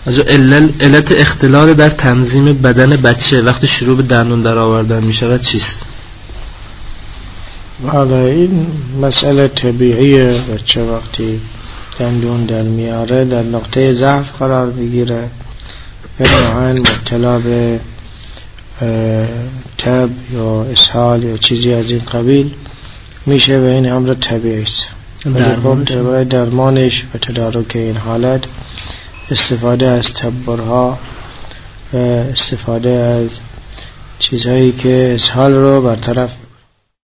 علت اختلال در تنظیم بدن بچه وقتی شروع به دندون در آوردن می شود چیست؟ بله، این مسئله طبیعیه. بچه وقتی دندون در میاره در نقطه ضعف قرار بگیره، نوعاً مبتلا به تب یا اسهال یا چیزی از این قبیل میشه و این امر طبیعی است. درمانش و تدارک این حالت استفاده از تبرها و استفاده از چیزهایی که اسهال رو برطرف